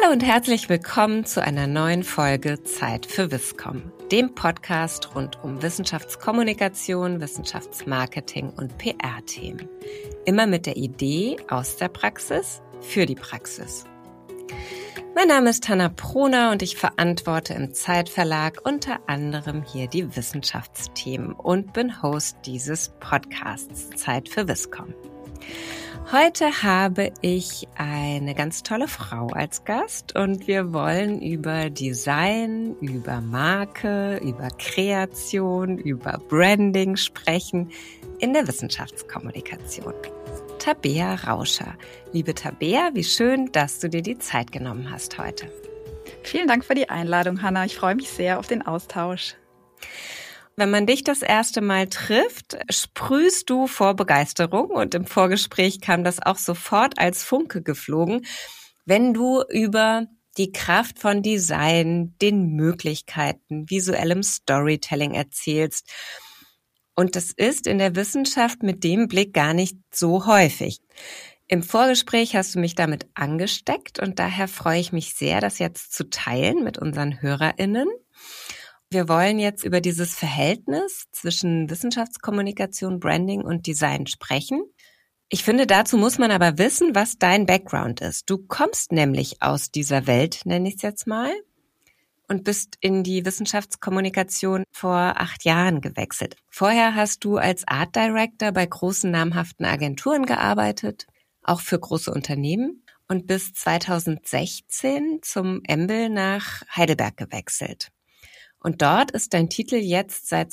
Hallo und herzlich willkommen zu einer neuen Folge Zeit für Wisscom, dem Podcast rund um Wissenschaftskommunikation, Wissenschaftsmarketing und PR-Themen. Immer mit der Idee aus der Praxis für die Praxis. Mein Name ist Hanna Proner und ich verantworte im Zeitverlag unter anderem hier die Wissenschaftsthemen und bin Host dieses Podcasts Zeit für Wisscom. Heute habe ich eine ganz tolle Frau als Gast und wir wollen über Design, über Marke, über Kreation, über Branding sprechen in der Wissenschaftskommunikation. Tabea Rauscher. Liebe Tabea, wie schön, dass du dir die Zeit genommen hast heute. Vielen Dank für die Einladung, Hanna. Ich freue mich sehr auf den Austausch. Wenn man dich das erste Mal trifft, sprühst du vor Begeisterung und im Vorgespräch kam das auch sofort als Funke geflogen, wenn du über die Kraft von Design, den Möglichkeiten, visuellem Storytelling erzählst. Und das ist in der Wissenschaft mit dem Blick gar nicht so häufig. Im Vorgespräch hast du mich damit angesteckt und daher freue ich mich sehr, das jetzt zu teilen mit unseren HörerInnen. Wir wollen jetzt über dieses Verhältnis zwischen Wissenschaftskommunikation, Branding und Design sprechen. Ich finde, dazu muss man aber wissen, was dein Background ist. Du kommst nämlich aus dieser Welt, nenne ich es jetzt mal, und bist in die Wissenschaftskommunikation vor 8 Jahren gewechselt. Vorher hast du als Art Director bei großen namhaften Agenturen gearbeitet, auch für große Unternehmen, und bist 2016 zum EMBL nach Heidelberg gewechselt. Und dort ist dein Titel jetzt seit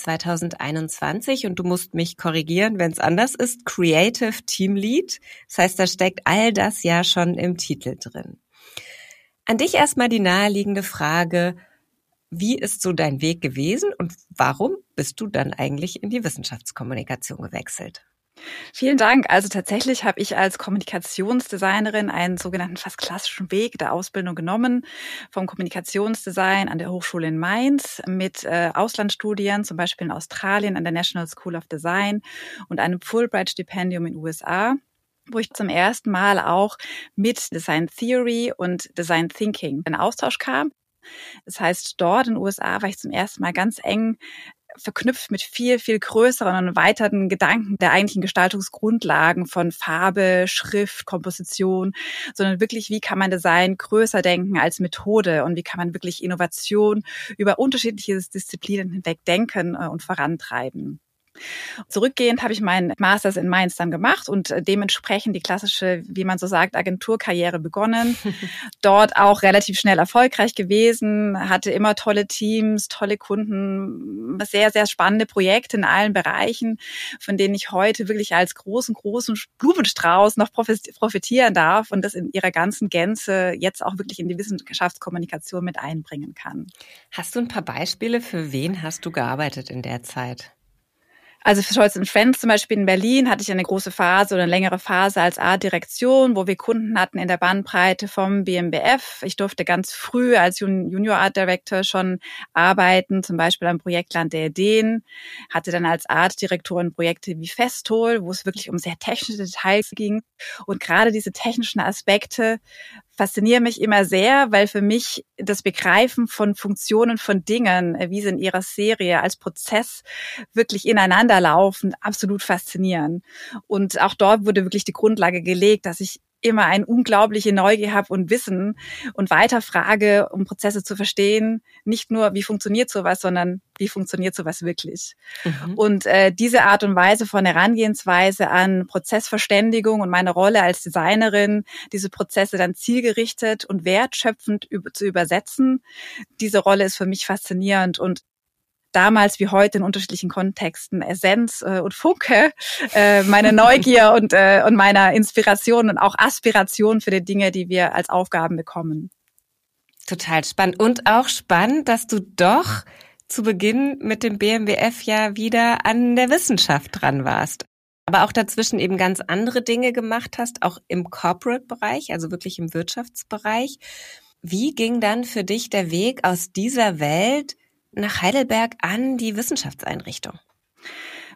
2021 und du musst mich korrigieren, wenn es anders ist, Creative Team Lead. Das heißt, da steckt all das ja schon im Titel drin. An dich erstmal die naheliegende Frage, wie ist so dein Weg gewesen und warum bist du dann eigentlich in die Wissenschaftskommunikation gewechselt? Vielen Dank. Also tatsächlich habe ich als Kommunikationsdesignerin einen sogenannten fast klassischen Weg der Ausbildung genommen, vom Kommunikationsdesign an der Hochschule in Mainz mit Auslandsstudien, zum Beispiel in Australien an der National School of Design und einem Fulbright-Stipendium in den USA, wo ich zum ersten Mal auch mit Design Theory und Design Thinking in Austausch kam. Das heißt, dort in den USA war ich zum ersten Mal ganz eng verknüpft mit viel, viel größeren und weiteren Gedanken der eigentlichen Gestaltungsgrundlagen von Farbe, Schrift, Komposition, sondern wirklich, wie kann man Design größer denken als Methode und wie kann man wirklich Innovation über unterschiedliche Disziplinen hinweg denken und vorantreiben. Zurückgehend habe ich meinen Masters in Mainz dann gemacht und dementsprechend die klassische, wie man so sagt, Agenturkarriere begonnen. Dort auch relativ schnell erfolgreich gewesen, hatte immer tolle Teams, tolle Kunden, sehr, sehr spannende Projekte in allen Bereichen, von denen ich heute wirklich als großen Blumenstrauß noch profitieren darf und das in ihrer ganzen Gänze jetzt auch wirklich in die Wissenschaftskommunikation mit einbringen kann. Hast du ein paar Beispiele, für wen hast du gearbeitet in der Zeit? Also für Scholz & Friends zum Beispiel in Berlin hatte ich eine große Phase oder eine längere Phase als Art-Direktion, wo wir Kunden hatten in der Bandbreite vom BMBF. Ich durfte ganz früh als Junior Art Director schon arbeiten, zum Beispiel am Projekt Land der Ideen, hatte dann als Art-Direktorin Projekte wie Festol, wo es wirklich um sehr technische Details ging. Und gerade diese technischen Aspekte faszinieren mich immer sehr, weil für mich das Begreifen von Funktionen von Dingen, wie sie in ihrer Serie als Prozess wirklich ineinander laufen, absolut faszinieren. Und auch dort wurde wirklich die Grundlage gelegt, dass ich immer eine unglaubliche Neugier habe und Wissen und weiterfrage, um Prozesse zu verstehen. Nicht nur, wie funktioniert sowas, sondern wie funktioniert sowas wirklich. Mhm. Und diese Art und Weise von Herangehensweise an Prozessverständigung und meine Rolle als Designerin, diese Prozesse dann zielgerichtet und wertschöpfend zu übersetzen, diese Rolle ist für mich faszinierend und damals wie heute in unterschiedlichen Kontexten Essenz und Funke meiner Neugier und meiner Inspiration und auch Aspiration für die Dinge, die wir als Aufgaben bekommen. Total spannend und auch spannend, dass du doch zu Beginn mit dem BMBF ja wieder an der Wissenschaft dran warst, aber auch dazwischen eben ganz andere Dinge gemacht hast, auch im Corporate-Bereich, also wirklich im Wirtschaftsbereich. Wie ging dann für dich der Weg aus dieser Welt nach Heidelberg an die Wissenschaftseinrichtung?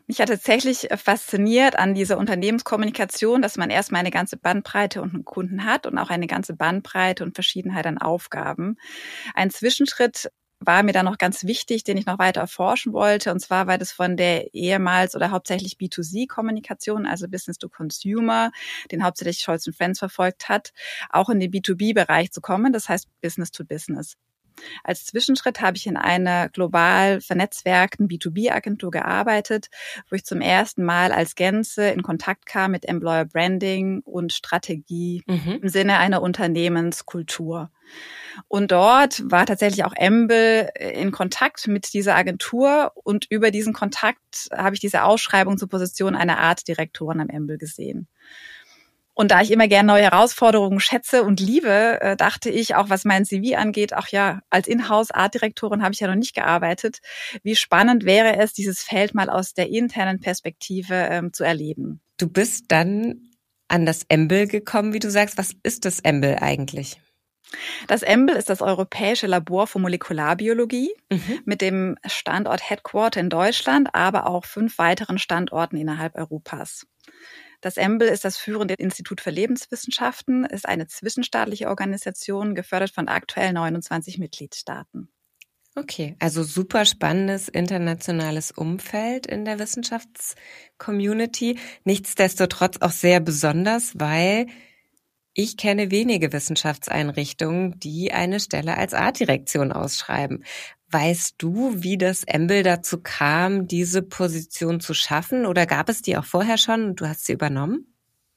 Mich hat tatsächlich fasziniert an dieser Unternehmenskommunikation, dass man erstmal eine ganze Bandbreite und Kunden hat und auch eine ganze Bandbreite und Verschiedenheit an Aufgaben. Ein Zwischenschritt war mir dann noch ganz wichtig, den ich noch weiter erforschen wollte. Und zwar war das von der ehemals oder hauptsächlich B2C-Kommunikation, also Business to Consumer, den hauptsächlich Scholz & Friends verfolgt hat, auch in den B2B-Bereich zu kommen, das heißt Business to Business. Als Zwischenschritt habe ich in einer global vernetzwerkten B2B-Agentur gearbeitet, wo ich zum ersten Mal als Gänze in Kontakt kam mit Employer Branding und Strategie im Sinne einer Unternehmenskultur. Und dort war tatsächlich auch Embl in Kontakt mit dieser Agentur und über diesen Kontakt habe ich diese Ausschreibung zur Position einer Artdirektorin am Embl gesehen. Und da ich immer gerne neue Herausforderungen schätze und liebe, dachte ich, auch was mein CV angeht, ach ja, als Inhouse-Artdirektorin habe ich ja noch nicht gearbeitet. Wie spannend wäre es, dieses Feld mal aus der internen Perspektive zu erleben. Du bist dann an das Embl gekommen, wie du sagst. Was ist das Embl eigentlich? Das Embl ist das Europäische Labor für Molekularbiologie mit dem Standort Headquarter in Deutschland, aber auch 5 weiteren Standorten innerhalb Europas. Das Embl ist das führende Institut für Lebenswissenschaften, ist eine zwischenstaatliche Organisation, gefördert von aktuell 29 Mitgliedstaaten. Okay, also super spannendes internationales Umfeld in der Wissenschaftscommunity. Nichtsdestotrotz auch sehr besonders, weil ich kenne wenige Wissenschaftseinrichtungen, die eine Stelle als Artdirektion ausschreiben. Weißt du, wie das Embl dazu kam, diese Position zu schaffen? Oder gab es die auch vorher schon und du hast sie übernommen?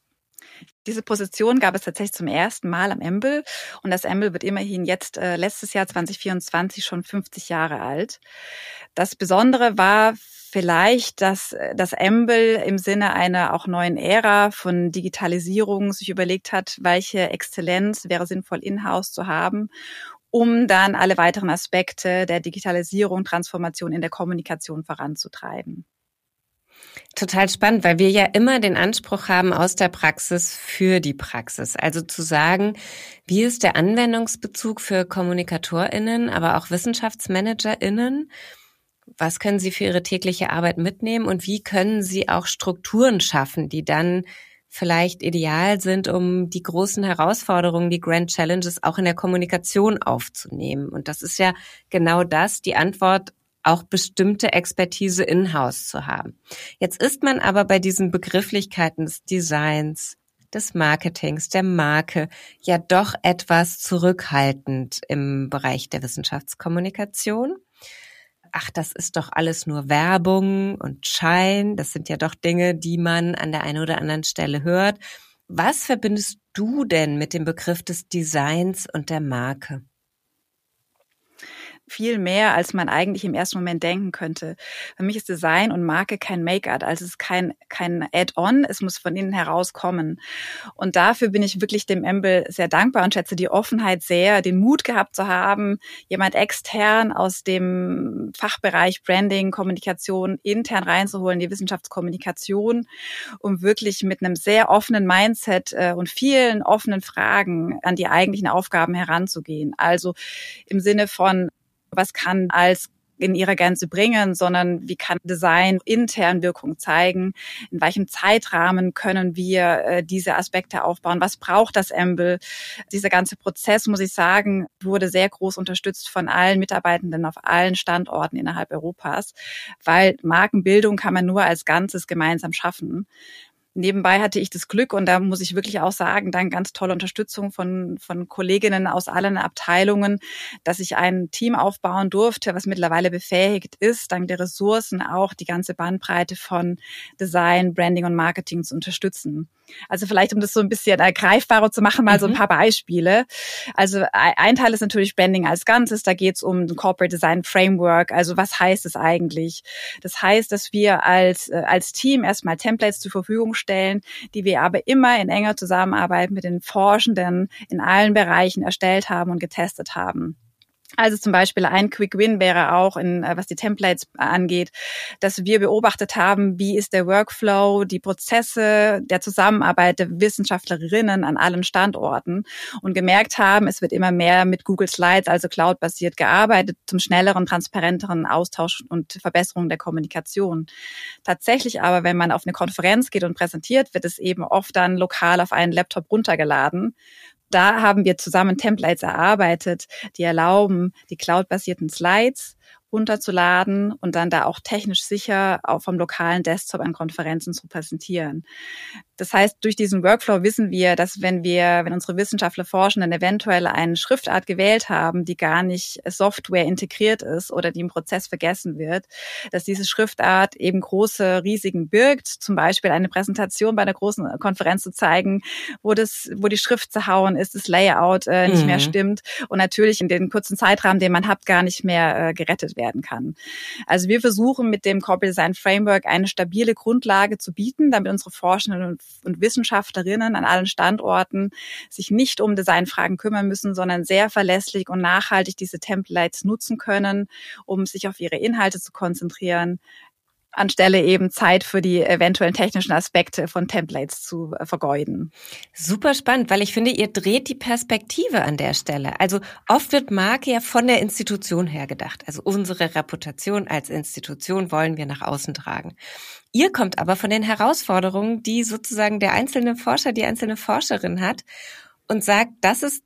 Diese Position gab es tatsächlich zum ersten Mal am Embl. Und das Embl wird immerhin jetzt letztes Jahr 2024 schon 50 Jahre alt. Das Besondere war vielleicht, dass das Embl im Sinne einer auch neuen Ära von Digitalisierung sich überlegt hat, welche Exzellenz wäre sinnvoll in-house zu haben, um dann alle weiteren Aspekte der Digitalisierung, Transformation in der Kommunikation voranzutreiben. Total spannend, weil wir ja immer den Anspruch haben aus der Praxis für die Praxis. Also zu sagen, wie ist der Anwendungsbezug für KommunikatorInnen, aber auch WissenschaftsmanagerInnen? Was können sie für ihre tägliche Arbeit mitnehmen und wie können sie auch Strukturen schaffen, die dann vielleicht ideal sind, um die großen Herausforderungen, die Grand Challenges auch in der Kommunikation aufzunehmen? Und das ist ja genau das, die Antwort, auch bestimmte Expertise in-house zu haben. Jetzt ist man aber bei diesen Begrifflichkeiten des Designs, des Marketings, der Marke ja doch etwas zurückhaltend im Bereich der Wissenschaftskommunikation. Ach, das ist doch alles nur Werbung und Schein. Das sind ja doch Dinge, die man an der einen oder anderen Stelle hört. Was verbindest du denn mit dem Begriff des Designs und der Marke? Viel mehr, als man eigentlich im ersten Moment denken könnte. Für mich ist Design und Marke kein Make-up, also es ist kein Add-on, es muss von innen heraus kommen. Und dafür bin ich wirklich dem Embl sehr dankbar und schätze die Offenheit sehr, den Mut gehabt zu haben, jemand extern aus dem Fachbereich Branding, Kommunikation intern reinzuholen, die Wissenschaftskommunikation, um wirklich mit einem sehr offenen Mindset und vielen offenen Fragen an die eigentlichen Aufgaben heranzugehen. Also im Sinne von, was kann als in ihrer Gänze bringen, sondern wie kann Design intern Wirkung zeigen? In welchem Zeitrahmen können wir diese Aspekte aufbauen? Was braucht das Embl? Dieser ganze Prozess, muss ich sagen, wurde sehr groß unterstützt von allen Mitarbeitenden auf allen Standorten innerhalb Europas, weil Markenbildung kann man nur als Ganzes gemeinsam schaffen. Nebenbei hatte ich das Glück, und da muss ich wirklich auch sagen, dank ganz toller Unterstützung von Kolleginnen aus allen Abteilungen, dass ich ein Team aufbauen durfte, was mittlerweile befähigt ist, dank der Ressourcen auch die ganze Bandbreite von Design, Branding und Marketing zu unterstützen. Also vielleicht, um das so ein bisschen greifbarer zu machen, mal so ein paar Beispiele. Also ein Teil ist natürlich Branding als Ganzes. Da geht es um ein Corporate Design Framework. Also was heißt es eigentlich? Das heißt, dass wir als Team erstmal Templates zur Verfügung stellen, die wir aber immer in enger Zusammenarbeit mit den Forschenden in allen Bereichen erstellt haben und getestet haben. Also zum Beispiel ein Quick Win wäre auch, was die Templates angeht, dass wir beobachtet haben, wie ist der Workflow, die Prozesse der Zusammenarbeit der Wissenschaftlerinnen an allen Standorten und gemerkt haben, es wird immer mehr mit Google Slides, also cloud-basiert gearbeitet, zum schnelleren, transparenteren Austausch und Verbesserung der Kommunikation. Tatsächlich aber, wenn man auf eine Konferenz geht und präsentiert, wird es eben oft dann lokal auf einen Laptop runtergeladen. Da haben wir zusammen Templates erarbeitet, die erlauben, die cloud-basierten Slides runterzuladen und dann da auch technisch sicher auch vom lokalen Desktop an Konferenzen zu präsentieren. Das heißt, durch diesen Workflow wissen wir, dass wenn unsere Wissenschaftler forschen, dann eventuell eine Schriftart gewählt haben, die gar nicht Software integriert ist oder die im Prozess vergessen wird, dass diese Schriftart eben große Risiken birgt, zum Beispiel eine Präsentation bei einer großen Konferenz zu zeigen, wo die Schrift zerhauen ist, das Layout nicht mehr stimmt und natürlich in den kurzen Zeitrahmen, den man hat, gar nicht mehr gerettet werden kann. Also wir versuchen mit dem Corporate Design Framework eine stabile Grundlage zu bieten, damit unsere Forschenden und Wissenschaftlerinnen an allen Standorten sich nicht um Designfragen kümmern müssen, sondern sehr verlässlich und nachhaltig diese Templates nutzen können, um sich auf ihre Inhalte zu konzentrieren, anstelle eben Zeit für die eventuellen technischen Aspekte von Templates zu vergeuden. Super spannend, weil ich finde, ihr dreht die Perspektive an der Stelle. Also oft wird Marke ja von der Institution her gedacht. Also unsere Reputation als Institution wollen wir nach außen tragen. Ihr kommt aber von den Herausforderungen, die sozusagen der einzelne Forscher, die einzelne Forscherin hat und sagt, das ist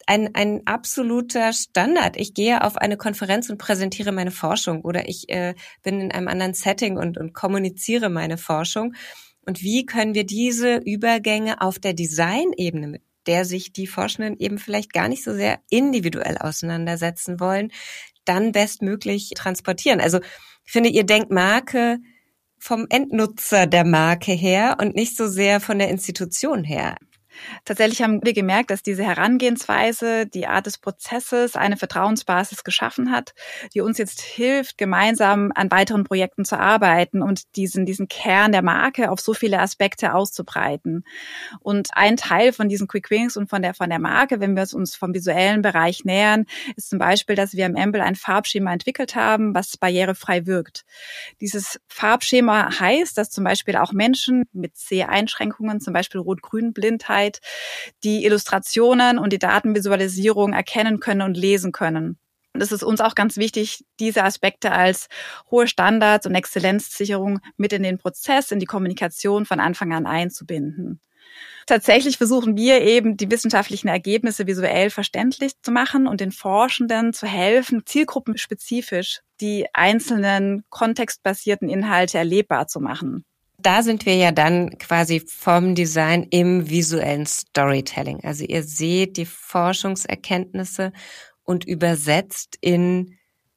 ein absoluter Standard. Ich gehe auf eine Konferenz und präsentiere meine Forschung oder ich bin in einem anderen Setting und kommuniziere meine Forschung. Und wie können wir diese Übergänge auf der Designebene, mit der sich die Forschenden eben vielleicht gar nicht so sehr individuell auseinandersetzen wollen, dann bestmöglich transportieren? Also ich finde, ihr denkt Marke vom Endnutzer der Marke her und nicht so sehr von der Institution her. Tatsächlich haben wir gemerkt, dass diese Herangehensweise, die Art des Prozesses eine Vertrauensbasis geschaffen hat, die uns jetzt hilft, gemeinsam an weiteren Projekten zu arbeiten und diesen Kern der Marke auf so viele Aspekte auszubreiten. Und ein Teil von diesen Quick Wins und von der Marke, wenn wir uns vom visuellen Bereich nähern, ist zum Beispiel, dass wir im Amble ein Farbschema entwickelt haben, was barrierefrei wirkt. Dieses Farbschema heißt, dass zum Beispiel auch Menschen mit Seheinschränkungen, zum Beispiel Rot-Grün-Blindheit, die Illustrationen und die Datenvisualisierung erkennen können und lesen können. Und es ist uns auch ganz wichtig, diese Aspekte als hohe Standards und Exzellenzsicherung mit in den Prozess, in die Kommunikation von Anfang an einzubinden. Tatsächlich versuchen wir eben, die wissenschaftlichen Ergebnisse visuell verständlich zu machen und den Forschenden zu helfen, zielgruppenspezifisch die einzelnen kontextbasierten Inhalte erlebbar zu machen. Da sind wir ja dann quasi vom Design im visuellen Storytelling. Also ihr seht die Forschungserkenntnisse und übersetzt in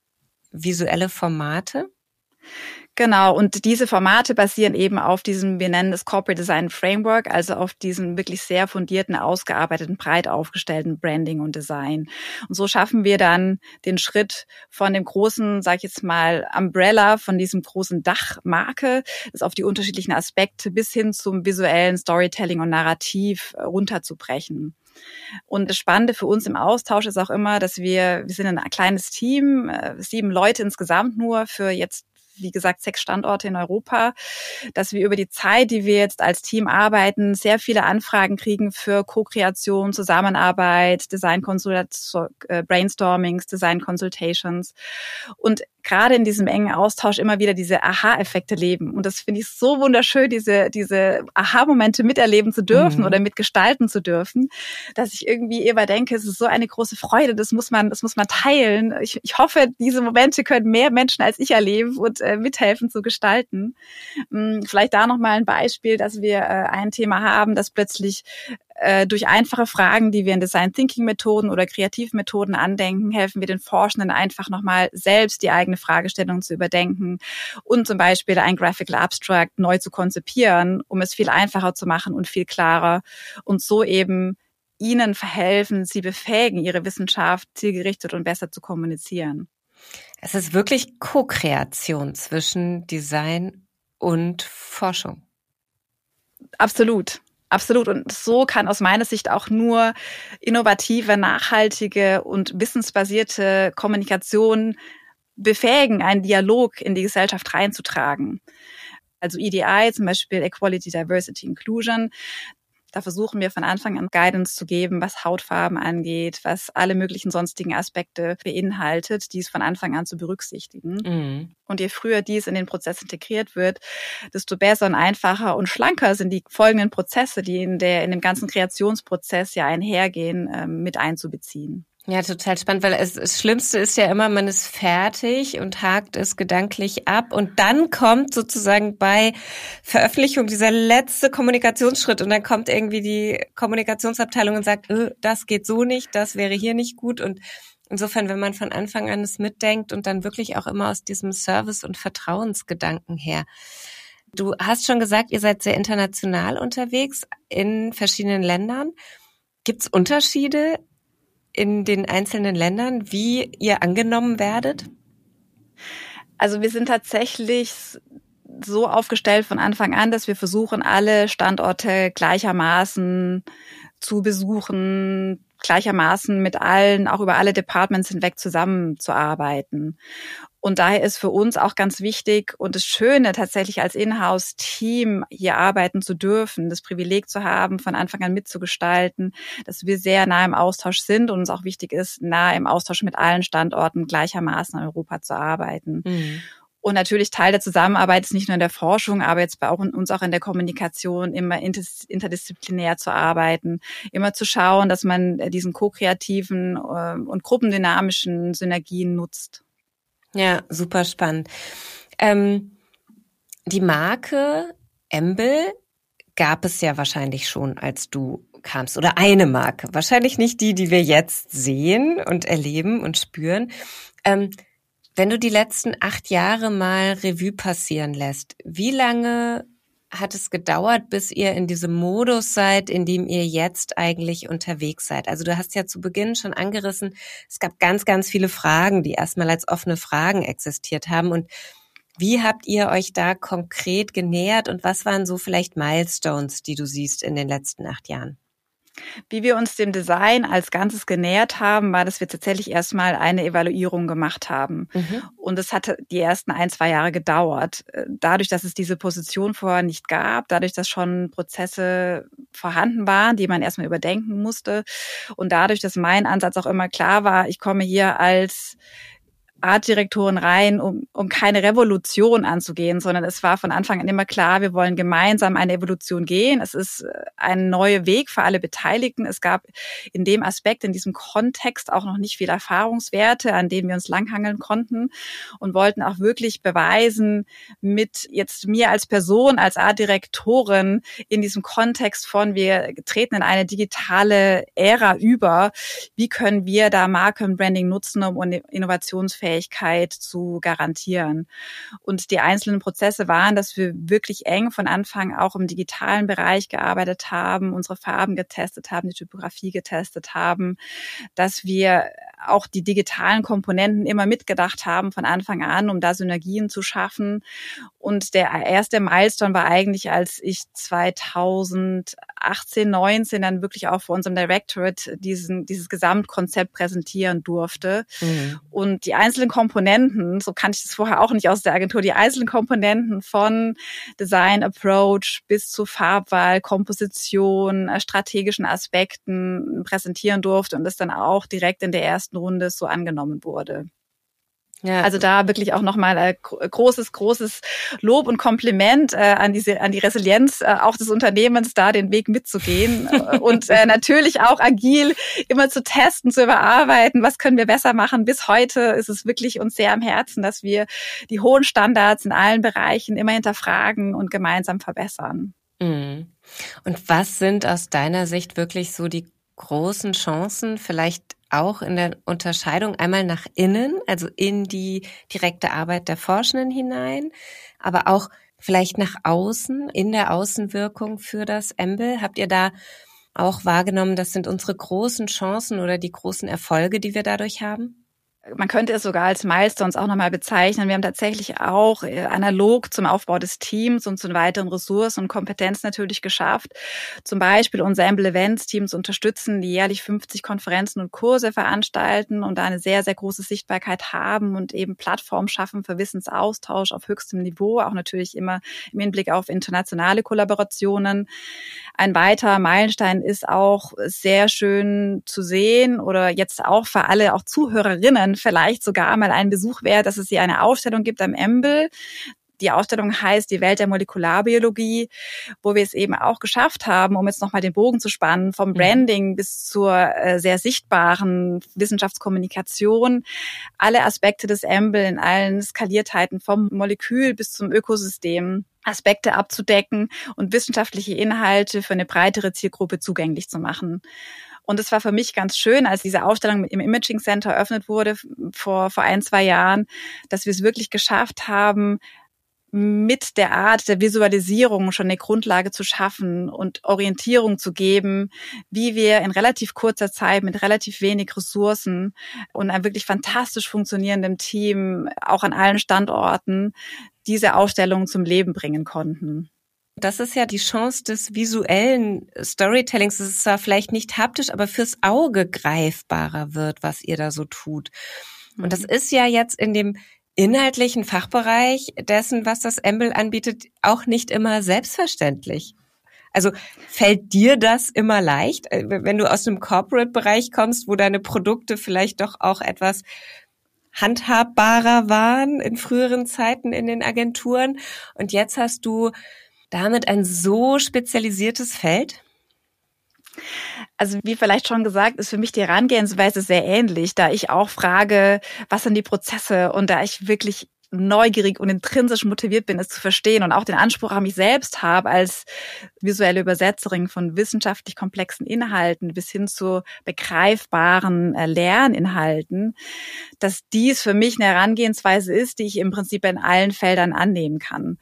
visuelle Formate. Genau, und diese Formate basieren eben auf diesem, wir nennen es Corporate Design Framework, also auf diesem wirklich sehr fundierten, ausgearbeiteten, breit aufgestellten Branding und Design. Und so schaffen wir dann den Schritt von dem großen, sag ich jetzt mal, Umbrella, von diesem großen Dachmarke, das auf die unterschiedlichen Aspekte bis hin zum visuellen Storytelling und Narrativ runterzubrechen. Und das Spannende für uns im Austausch ist auch immer, dass wir sind ein kleines Team, 7 Leute insgesamt nur für jetzt, wie gesagt, 6 Standorte in Europa, dass wir über die Zeit, die wir jetzt als Team arbeiten, sehr viele Anfragen kriegen für Co-Kreation, Zusammenarbeit, Brainstormings, Design Consultations und gerade in diesem engen Austausch immer wieder diese Aha-Effekte leben. Und das finde ich so wunderschön, diese Aha-Momente miterleben zu dürfen oder mitgestalten zu dürfen, dass ich irgendwie immer denke, es ist so eine große Freude, das muss man teilen. Ich hoffe, diese Momente können mehr Menschen als ich erleben und mithelfen zu gestalten. Vielleicht da nochmal ein Beispiel, dass wir ein Thema haben, das plötzlich durch einfache Fragen, die wir in Design Thinking Methoden oder Kreativmethoden andenken, helfen wir den Forschenden einfach nochmal selbst die eigene Fragestellung zu überdenken und zum Beispiel ein Graphical Abstract neu zu konzipieren, um es viel einfacher zu machen und viel klarer und so eben ihnen verhelfen, sie befähigen, ihre Wissenschaft zielgerichtet und besser zu kommunizieren. Es ist wirklich Co-Kreation zwischen Design und Forschung. Absolut. Absolut. Und so kann aus meiner Sicht auch nur innovative, nachhaltige und wissensbasierte Kommunikation befähigen, einen Dialog in die Gesellschaft reinzutragen. Also EDI, zum Beispiel Equality, Diversity, Inclusion. Da versuchen wir von Anfang an Guidance zu geben, was Hautfarben angeht, was alle möglichen sonstigen Aspekte beinhaltet, dies von Anfang an zu berücksichtigen. Mhm. Und je früher dies in den Prozess integriert wird, desto besser und einfacher und schlanker sind die folgenden Prozesse, die in dem ganzen Kreationsprozess ja einhergehen, mit einzubeziehen. Ja, total spannend, weil das Schlimmste ist ja immer, man ist fertig und hakt es gedanklich ab und dann kommt sozusagen bei Veröffentlichung dieser letzte Kommunikationsschritt und dann kommt irgendwie die Kommunikationsabteilung und sagt, das geht so nicht, das wäre hier nicht gut und insofern, wenn man von Anfang an es mitdenkt und dann wirklich auch immer aus diesem Service- und Vertrauensgedanken her. Du hast schon gesagt, ihr seid sehr international unterwegs in verschiedenen Ländern. Gibt's Unterschiede in den einzelnen Ländern, wie ihr angenommen werdet? Also wir sind tatsächlich so aufgestellt von Anfang an, dass wir versuchen, alle Standorte gleichermaßen zu besuchen, gleichermaßen mit allen, auch über alle Departments hinweg zusammenzuarbeiten. Und daher ist für uns auch ganz wichtig und das Schöne tatsächlich als Inhouse-Team hier arbeiten zu dürfen, das Privileg zu haben, von Anfang an mitzugestalten, dass wir sehr nah im Austausch sind und uns auch wichtig ist, nah im Austausch mit allen Standorten gleichermaßen in Europa zu arbeiten. Mhm. Und natürlich Teil der Zusammenarbeit ist nicht nur in der Forschung, aber jetzt bei uns auch in der Kommunikation immer interdisziplinär zu arbeiten, immer zu schauen, dass man diesen ko-kreativen und gruppendynamischen Synergien nutzt. Ja, super spannend. Die Marke Embl gab es ja wahrscheinlich schon, als du kamst, oder eine Marke. Wahrscheinlich nicht die wir jetzt sehen und erleben und spüren. Wenn du die letzten 8 Jahre mal Revue passieren lässt, wie lange hat es gedauert, bis ihr in diesem Modus seid, in dem ihr jetzt eigentlich unterwegs seid? Also du hast ja zu Beginn schon angerissen, es gab ganz, ganz viele Fragen, die erstmal als offene Fragen existiert haben. Und wie habt ihr euch da konkret genähert und was waren so vielleicht Milestones, die du siehst in den letzten 8 Jahren? Wie wir uns dem Design als Ganzes genähert haben, war, dass wir tatsächlich erstmal eine Evaluierung gemacht haben. Mhm. Und es hatte die ersten 1-2 Jahre gedauert. Dadurch, dass es diese Position vorher nicht gab, dadurch, dass schon Prozesse vorhanden waren, die man erstmal überdenken musste. Und dadurch, dass mein Ansatz auch immer klar war, ich komme hier als Artdirektoren rein, um keine Revolution anzugehen, sondern es war von Anfang an immer klar, wir wollen gemeinsam eine Evolution gehen. Es ist ein neuer Weg für alle Beteiligten. Es gab in dem Aspekt, in diesem Kontext auch noch nicht viel Erfahrungswerte, an denen wir uns langhangeln konnten und wollten auch wirklich beweisen, mit jetzt mir als Person, als Artdirektorin in diesem Kontext von wir treten in eine digitale Ära über, wie können wir da Marke und Branding nutzen, um Innovationsfähigkeit zu garantieren. Und die einzelnen Prozesse waren, dass wir wirklich eng von Anfang auch im digitalen Bereich gearbeitet haben, unsere Farben getestet haben, die Typografie getestet haben, dass wir auch die digitalen Komponenten immer mitgedacht haben von Anfang an, um da Synergien zu schaffen. Und der erste Milestone war eigentlich, als ich 2018, 19 dann wirklich auch vor unserem Directorate dieses Gesamtkonzept präsentieren durfte. Mhm. Und die einzelnen Komponenten, so kannte ich das vorher auch nicht aus der Agentur, die einzelnen Komponenten von Design Approach bis zu Farbwahl, Komposition, strategischen Aspekten präsentieren durfte und es dann auch direkt in der ersten Runde so angenommen wurde. Ja. Also da wirklich auch nochmal großes Lob und Kompliment an die Resilienz auch des Unternehmens, da den Weg mitzugehen und natürlich auch agil immer zu testen, zu überarbeiten, was können wir besser machen. Bis heute ist es wirklich uns sehr am Herzen, dass wir die hohen Standards in allen Bereichen immer hinterfragen und gemeinsam verbessern. Und was sind aus deiner Sicht wirklich so die großen Chancen, vielleicht auch in der Unterscheidung einmal nach innen, also in die direkte Arbeit der Forschenden hinein, aber auch vielleicht nach außen, in der Außenwirkung für das Embl? Habt ihr da auch wahrgenommen, das sind unsere großen Chancen oder die großen Erfolge, die wir dadurch haben? Man könnte es sogar als Milestones auch nochmal bezeichnen. Wir haben tatsächlich auch analog zum Aufbau des Teams und zu den weiteren Ressourcen und Kompetenzen natürlich geschafft, zum Beispiel unser Amble Events Team zu unterstützen, die jährlich 50 Konferenzen und Kurse veranstalten und da eine sehr, sehr große Sichtbarkeit haben und eben Plattformen schaffen für Wissensaustausch auf höchstem Niveau, auch natürlich immer im Hinblick auf internationale Kollaborationen. Ein weiterer Meilenstein ist auch sehr schön zu sehen oder jetzt auch für alle auch Zuhörerinnen vielleicht sogar mal ein Besuch wert, dass es hier eine Ausstellung gibt am Amble. Die Ausstellung heißt Die Welt der Molekularbiologie, wo wir es eben auch geschafft haben, um jetzt nochmal den Bogen zu spannen, vom Branding bis zur sehr sichtbaren Wissenschaftskommunikation, alle Aspekte des Amble in allen Skaliertheiten vom Molekül bis zum Ökosystem Aspekte abzudecken und wissenschaftliche Inhalte für eine breitere Zielgruppe zugänglich zu machen. Und es war für mich ganz schön, als diese Ausstellung im Imaging Center eröffnet wurde vor 1-2 Jahren, dass wir es wirklich geschafft haben, mit der Art der Visualisierung schon eine Grundlage zu schaffen und Orientierung zu geben, wie wir in relativ kurzer Zeit mit relativ wenig Ressourcen und einem wirklich fantastisch funktionierenden Team auch an allen Standorten diese Ausstellung zum Leben bringen konnten. Das ist ja die Chance des visuellen Storytellings, dass es zwar vielleicht nicht haptisch, aber fürs Auge greifbarer wird, was ihr da so tut. Und das ist ja jetzt in dem inhaltlichen Fachbereich dessen, was das Amble anbietet, auch nicht immer selbstverständlich. Also fällt dir das immer leicht, wenn du aus dem Corporate-Bereich kommst, wo deine Produkte vielleicht doch auch etwas handhabbarer waren in früheren Zeiten in den Agenturen und jetzt hast du damit ein so spezialisiertes Feld? Also wie vielleicht schon gesagt, ist für mich die Herangehensweise sehr ähnlich, da ich auch frage, was sind die Prozesse und da ich wirklich neugierig und intrinsisch motiviert bin, es zu verstehen und auch den Anspruch an mich selbst habe, als visuelle Übersetzerin von wissenschaftlich komplexen Inhalten bis hin zu begreifbaren Lerninhalten, dass dies für mich eine Herangehensweise ist, die ich im Prinzip in allen Feldern annehmen kann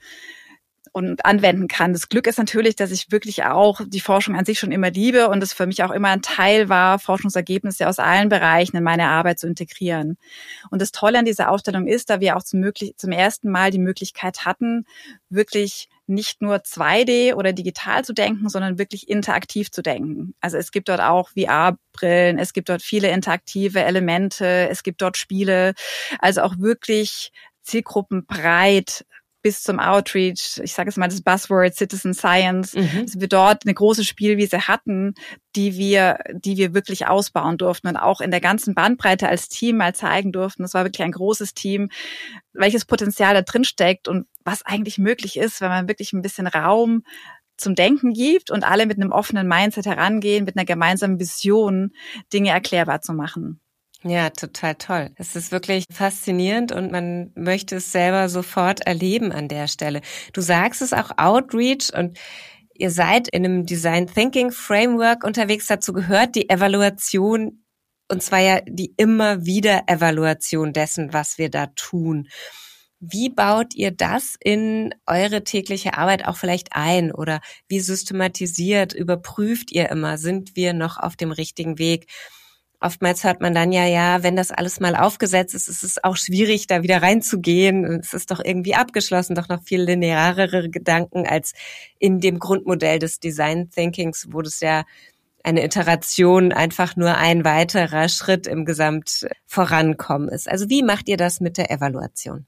und anwenden kann. Das Glück ist natürlich, dass ich wirklich auch die Forschung an sich schon immer liebe und es für mich auch immer ein Teil war, Forschungsergebnisse aus allen Bereichen in meine Arbeit zu integrieren. Und das Tolle an dieser Ausstellung ist, da wir auch zum ersten Mal die Möglichkeit hatten, wirklich nicht nur 2D oder digital zu denken, sondern wirklich interaktiv zu denken. Also es gibt dort auch VR-Brillen, es gibt dort viele interaktive Elemente, es gibt dort Spiele, also auch wirklich zielgruppenbreit bis zum Outreach, ich sage jetzt mal das Buzzword Citizen Science, dass wir dort eine große Spielwiese hatten, die wir wirklich ausbauen durften und auch in der ganzen Bandbreite als Team mal zeigen durften. Das war wirklich ein großes Team, welches Potenzial da drin steckt und was eigentlich möglich ist, wenn man wirklich ein bisschen Raum zum Denken gibt und alle mit einem offenen Mindset herangehen, mit einer gemeinsamen Vision, Dinge erklärbar zu machen. Ja, total toll. Es ist wirklich faszinierend und man möchte es selber sofort erleben an der Stelle. Du sagst es auch Outreach und ihr seid in einem Design Thinking Framework unterwegs. Dazu gehört die Evaluation und zwar ja die immer wieder Evaluation dessen, was wir da tun. Wie baut ihr das in eure tägliche Arbeit auch vielleicht ein oder wie systematisiert überprüft ihr immer, sind wir noch auf dem richtigen Weg? Oftmals hört man dann ja, wenn das alles mal aufgesetzt ist, ist es auch schwierig, da wieder reinzugehen. Es ist doch irgendwie abgeschlossen, doch noch viel linearere Gedanken als in dem Grundmodell des Design Thinkings, wo das ja eine Iteration einfach nur ein weiterer Schritt im Gesamtvorankommen ist. Also wie macht ihr das mit der Evaluation?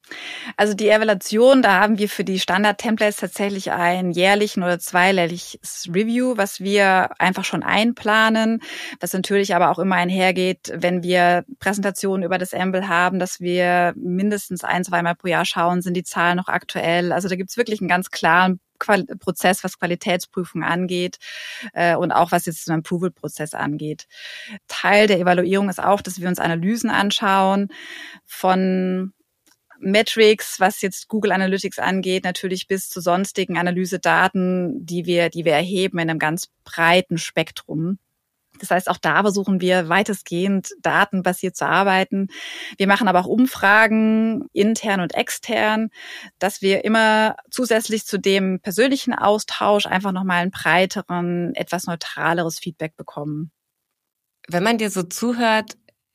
Also die Evaluation, da haben wir für die Standard-Templates tatsächlich ein jährlichen oder zweijährliches Review, was wir einfach schon einplanen, was natürlich aber auch immer einhergeht, wenn wir Präsentationen über das Amble haben, dass wir mindestens 1-2 Mal pro Jahr schauen, sind die Zahlen noch aktuell. Also da gibt's wirklich einen ganz klaren Prozess, was Qualitätsprüfung angeht und auch was jetzt den Approval-Prozess angeht. Teil der Evaluierung ist auch, dass wir uns Analysen anschauen von Metrics, was jetzt Google Analytics angeht, natürlich bis zu sonstigen Analysedaten, die wir erheben in einem ganz breiten Spektrum. Das heißt, auch da versuchen wir weitestgehend datenbasiert zu arbeiten. Wir machen aber auch Umfragen, intern und extern, dass wir immer zusätzlich zu dem persönlichen Austausch einfach nochmal einen breiteren, etwas neutraleres Feedback bekommen. Wenn man dir so zuhört,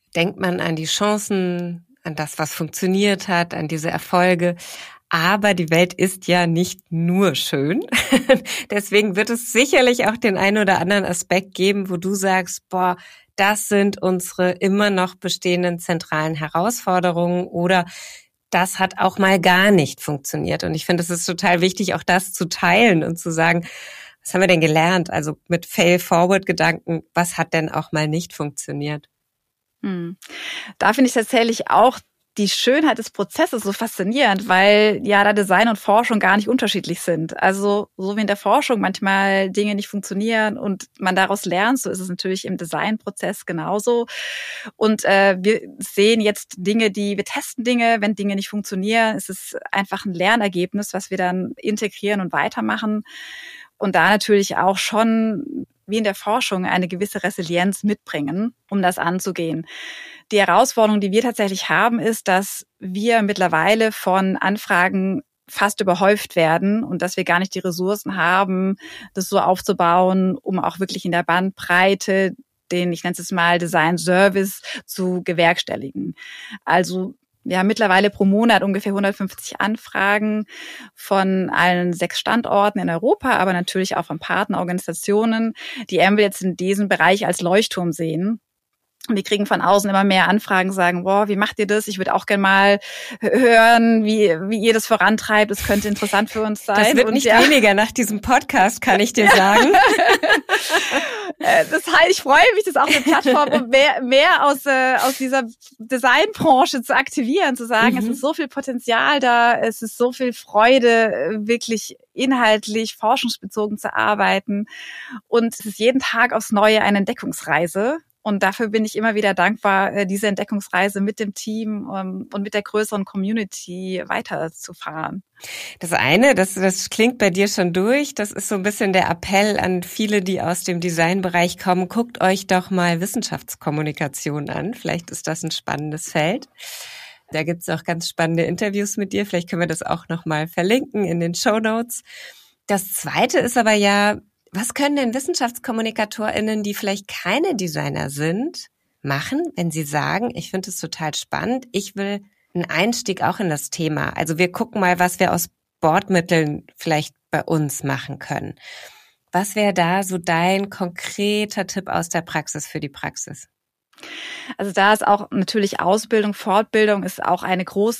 denkt man an die Chancen, an das, was funktioniert hat, an diese Erfolge. Aber die Welt ist ja nicht nur schön. Deswegen wird es sicherlich auch den einen oder anderen Aspekt geben, wo du sagst, boah, das sind unsere immer noch bestehenden zentralen Herausforderungen oder das hat auch mal gar nicht funktioniert. Und ich finde, es ist total wichtig, auch das zu teilen und zu sagen, was haben wir denn gelernt? Also mit Fail-Forward-Gedanken, was hat denn auch mal nicht funktioniert? Da finde ich tatsächlich auch die Schönheit des Prozesses so faszinierend, weil ja da Design und Forschung gar nicht unterschiedlich sind. Also so wie in der Forschung manchmal Dinge nicht funktionieren und man daraus lernt, so ist es natürlich im Designprozess genauso. Und wir sehen jetzt wir testen Dinge, wenn Dinge nicht funktionieren, ist es einfach ein Lernergebnis, was wir dann integrieren und weitermachen. Und da natürlich auch schon wie in der Forschung eine gewisse Resilienz mitbringen, um das anzugehen. Die Herausforderung, die wir tatsächlich haben, ist, dass wir mittlerweile von Anfragen fast überhäuft werden und dass wir gar nicht die Ressourcen haben, das so aufzubauen, um auch wirklich in der Bandbreite den, ich nenne es mal, Design Service zu gewerkstelligen. Also wir haben mittlerweile pro Monat ungefähr 150 Anfragen von allen 6 Standorten in Europa, aber natürlich auch von Partnerorganisationen, die Amble jetzt in diesem Bereich als Leuchtturm sehen. Wir kriegen von außen immer mehr Anfragen, sagen, boah, wie macht ihr das? Ich würde auch gerne mal hören, wie ihr das vorantreibt. Das könnte interessant für uns sein. Das wird nicht weniger nach diesem Podcast, kann ich dir sagen. Das heißt, ich freue mich, das auch eine Plattform, um mehr aus dieser Designbranche zu aktivieren, zu sagen, es ist so viel Potenzial da, es ist so viel Freude, wirklich inhaltlich, forschungsbezogen zu arbeiten. Und es ist jeden Tag aufs Neue eine Entdeckungsreise. Und dafür bin ich immer wieder dankbar, diese Entdeckungsreise mit dem Team und mit der größeren Community weiterzufahren. Das eine, das klingt bei dir schon durch, das ist so ein bisschen der Appell an viele, die aus dem Designbereich kommen, guckt euch doch mal Wissenschaftskommunikation an. Vielleicht ist das ein spannendes Feld. Da gibt's auch ganz spannende Interviews mit dir. Vielleicht können wir das auch nochmal verlinken in den Shownotes. Das zweite ist aber ja, was können denn WissenschaftskommunikatorInnen, die vielleicht keine Designer sind, machen, wenn sie sagen, ich finde es total spannend, ich will einen Einstieg auch in das Thema. Also wir gucken mal, was wir aus Bordmitteln vielleicht bei uns machen können. Was wäre da so dein konkreter Tipp aus der Praxis für die Praxis? Also da ist auch natürlich Ausbildung, Fortbildung ist auch eine große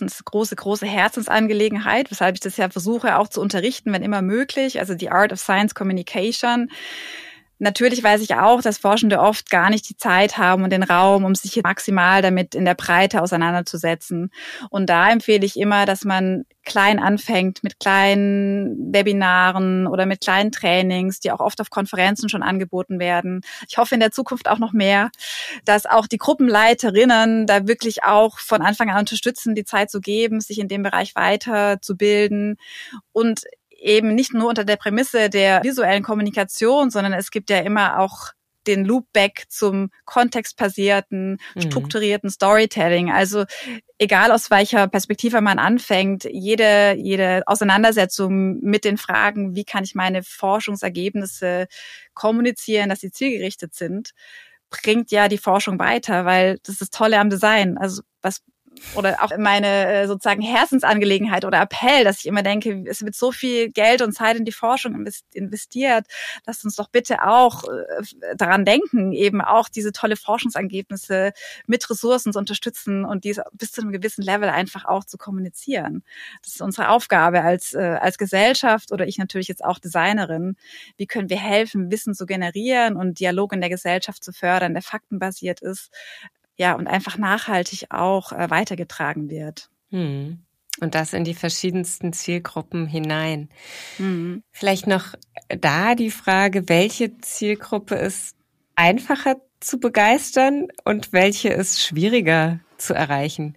Herzensangelegenheit, weshalb ich das ja versuche auch zu unterrichten, wenn immer möglich. Also die Art of Science Communication. Natürlich weiß ich auch, dass Forschende oft gar nicht die Zeit haben und den Raum, um sich maximal damit in der Breite auseinanderzusetzen. Und da empfehle ich immer, dass man klein anfängt mit kleinen Webinaren oder mit kleinen Trainings, die auch oft auf Konferenzen schon angeboten werden. Ich hoffe in der Zukunft auch noch mehr, dass auch die Gruppenleiterinnen da wirklich auch von Anfang an unterstützen, die Zeit zu geben, sich in dem Bereich weiterzubilden und eben nicht nur unter der Prämisse der visuellen Kommunikation, sondern es gibt ja immer auch den Loopback zum kontextbasierten, strukturierten Storytelling. Also egal aus welcher Perspektive man anfängt, jede Auseinandersetzung mit den Fragen, wie kann ich meine Forschungsergebnisse kommunizieren, dass sie zielgerichtet sind, bringt ja die Forschung weiter, weil das ist das Tolle am Design. Also oder auch meine sozusagen Herzensangelegenheit oder Appell, dass ich immer denke, es wird so viel Geld und Zeit in die Forschung investiert, lasst uns doch bitte auch daran denken, eben auch diese tolle Forschungsergebnisse mit Ressourcen zu unterstützen und diese bis zu einem gewissen Level einfach auch zu kommunizieren. Das ist unsere Aufgabe als Gesellschaft oder ich natürlich jetzt auch Designerin. Wie können wir helfen, Wissen zu generieren und Dialog in der Gesellschaft zu fördern, der faktenbasiert ist, ja, und einfach nachhaltig auch weitergetragen wird. Und das in die verschiedensten Zielgruppen hinein. Vielleicht noch da die Frage, welche Zielgruppe ist einfacher zu begeistern und welche ist schwieriger zu erreichen?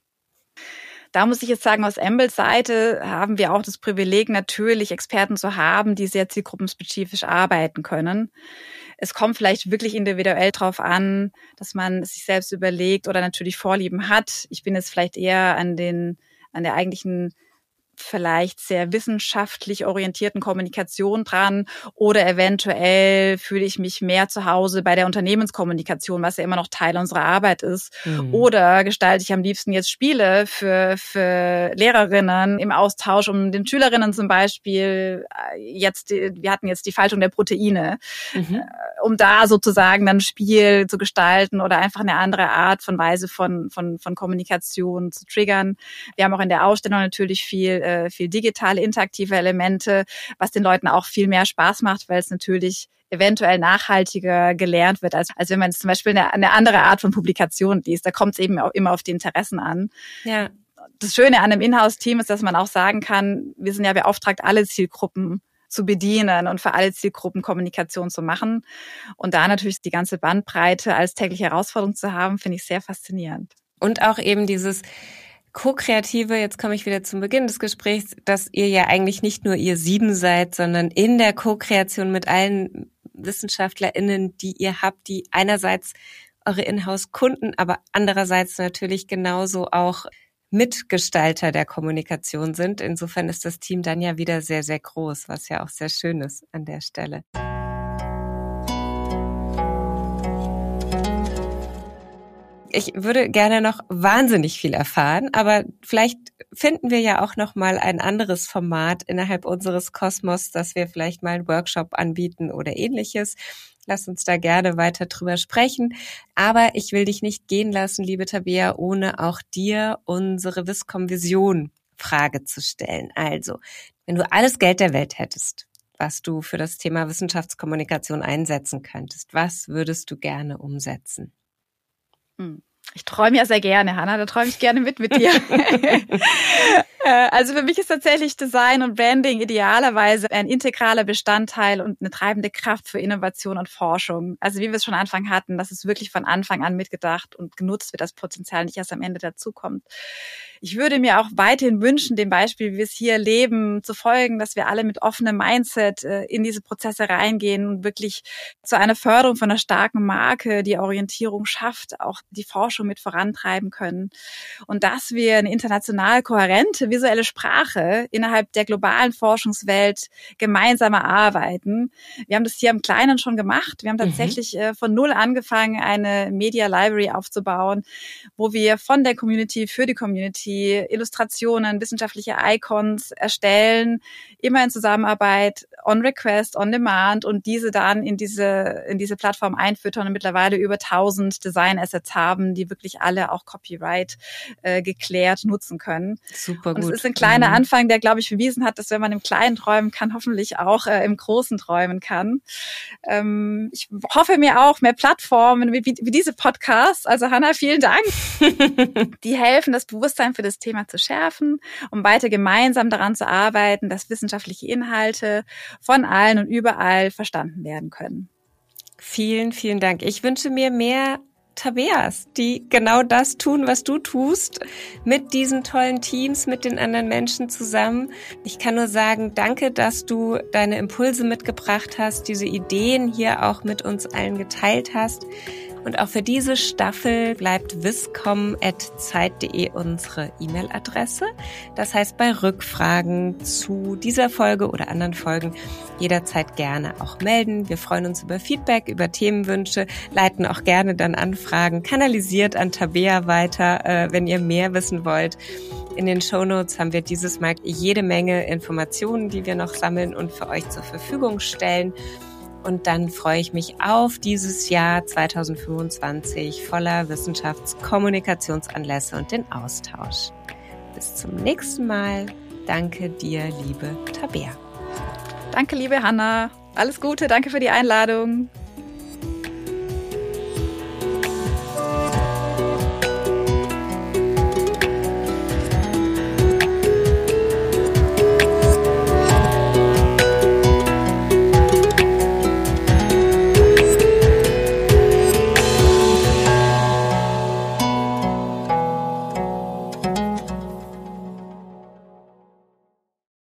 Da muss ich jetzt sagen, aus Ambles Seite haben wir auch das Privileg, natürlich Experten zu haben, die sehr zielgruppenspezifisch arbeiten können. Es kommt vielleicht wirklich individuell drauf an, dass man sich selbst überlegt oder natürlich Vorlieben hat. Ich bin jetzt vielleicht eher an der eigentlichen vielleicht sehr wissenschaftlich orientierten Kommunikation dran oder eventuell fühle ich mich mehr zu Hause bei der Unternehmenskommunikation, was ja immer noch Teil unserer Arbeit ist. Oder gestalte ich am liebsten jetzt Spiele für Lehrerinnen im Austausch, um den Schülerinnen zum Beispiel wir hatten jetzt die Faltung der Proteine, um da sozusagen dann Spiel zu gestalten oder einfach eine andere Art von Weise von Kommunikation zu triggern. Wir haben auch in der Ausstellung natürlich viel digitale, interaktive Elemente, was den Leuten auch viel mehr Spaß macht, weil es natürlich eventuell nachhaltiger gelernt wird, als wenn man jetzt zum Beispiel eine andere Art von Publikation liest. Da kommt es eben auch immer auf die Interessen an. Ja. Das Schöne an einem Inhouse-Team ist, dass man auch sagen kann, wir sind ja beauftragt, alle Zielgruppen zu bedienen und für alle Zielgruppen Kommunikation zu machen. Und da natürlich die ganze Bandbreite als tägliche Herausforderung zu haben, finde ich sehr faszinierend. Und auch eben dieses Co-Kreative, jetzt komme ich wieder zum Beginn des Gesprächs, dass ihr ja eigentlich nicht nur ihr 7 seid, sondern in der Co-Kreation mit allen WissenschaftlerInnen, die ihr habt, die einerseits eure Inhouse-Kunden, aber andererseits natürlich genauso auch Mitgestalter der Kommunikation sind. Insofern ist das Team dann ja wieder sehr, sehr groß, was ja auch sehr schön ist an der Stelle. Ich würde gerne noch wahnsinnig viel erfahren, aber vielleicht finden wir ja auch noch mal ein anderes Format innerhalb unseres Kosmos, dass wir vielleicht mal einen Workshop anbieten oder Ähnliches. Lass uns da gerne weiter drüber sprechen. Aber ich will dich nicht gehen lassen, liebe Tabea, ohne auch dir unsere Wisscom-Vision-Frage zu stellen. Also, wenn du alles Geld der Welt hättest, was du für das Thema Wissenschaftskommunikation einsetzen könntest, was würdest du gerne umsetzen? Ich träume ja sehr gerne, Hanna, da träume ich gerne mit dir. Also für mich ist tatsächlich Design und Branding idealerweise ein integraler Bestandteil und eine treibende Kraft für Innovation und Forschung. Also wie wir es schon am Anfang hatten, dass es wirklich von Anfang an mitgedacht und genutzt wird, das Potenzial nicht erst am Ende dazukommt. Ich würde mir auch weiterhin wünschen, dem Beispiel, wie wir es hier leben, zu folgen, dass wir alle mit offenem Mindset in diese Prozesse reingehen und wirklich zu einer Förderung von einer starken Marke, die Orientierung schafft, auch die Forschung mit vorantreiben können. Und dass wir eine international kohärente visuelle Sprache innerhalb der globalen Forschungswelt gemeinsam erarbeiten. Wir haben das hier im Kleinen schon gemacht. Wir haben tatsächlich von null angefangen, eine Media Library aufzubauen, wo wir von der Community für die Community Illustrationen, wissenschaftliche Icons erstellen, immer in Zusammenarbeit, on request, on demand und diese dann in diese Plattform einfüttern und mittlerweile über 1000 Design-Assets haben, die wirklich alle auch Copyright geklärt nutzen können. Super gut. Und es ist ein kleiner Anfang, der, glaube ich, bewiesen hat, dass wenn man im Kleinen träumen kann, hoffentlich auch im Großen träumen kann. Ich hoffe mir auch mehr Plattformen wie diese Podcasts. Also Hanna, vielen Dank. Die helfen, das Bewusstsein für das Thema zu schärfen, um weiter gemeinsam daran zu arbeiten, dass wissenschaftliche Inhalte von allen und überall verstanden werden können. Vielen, vielen Dank. Ich wünsche mir mehr Tabeas, die genau das tun, was du tust, mit diesen tollen Teams, mit den anderen Menschen zusammen. Ich kann nur sagen, danke, dass du deine Impulse mitgebracht hast, diese Ideen hier auch mit uns allen geteilt hast. Und auch für diese Staffel bleibt wiscom@zeit.de unsere E-Mail-Adresse. Das heißt, bei Rückfragen zu dieser Folge oder anderen Folgen jederzeit gerne auch melden. Wir freuen uns über Feedback, über Themenwünsche, leiten auch gerne dann Anfragen kanalisiert an Tabea weiter, wenn ihr mehr wissen wollt. In den Shownotes haben wir dieses Mal jede Menge Informationen, die wir noch sammeln und für euch zur Verfügung stellen. Und dann freue ich mich auf dieses Jahr 2025 voller Wissenschaftskommunikationsanlässe und den Austausch. Bis zum nächsten Mal. Danke dir, liebe Tabea. Danke, liebe Hanna. Alles Gute, danke für die Einladung.